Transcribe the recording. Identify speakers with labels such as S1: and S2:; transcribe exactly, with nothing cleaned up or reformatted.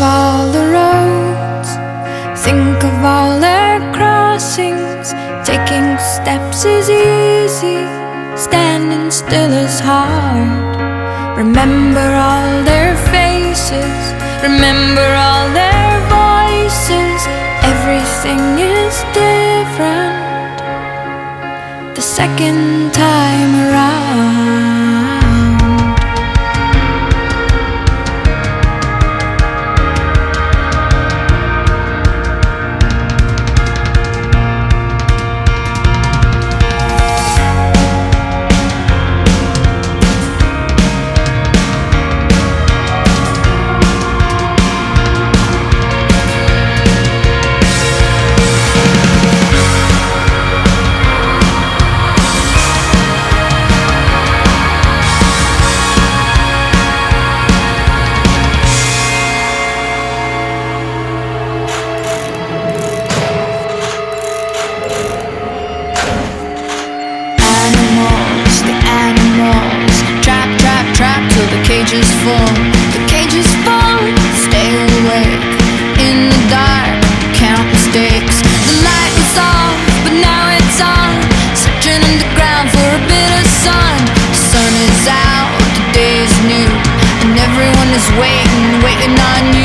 S1: all the roads, think of all their crossings. Taking steps is easy, standing still is hard. Remember all their faces, remember all their voices. Everything is different the second time around. Cages full, the cages full. Stay awake in the dark, count mistakes. The light was off, but now it's on. Searching underground for a bit of sun. The sun is out, the day is new, and everyone is waiting, waiting on you.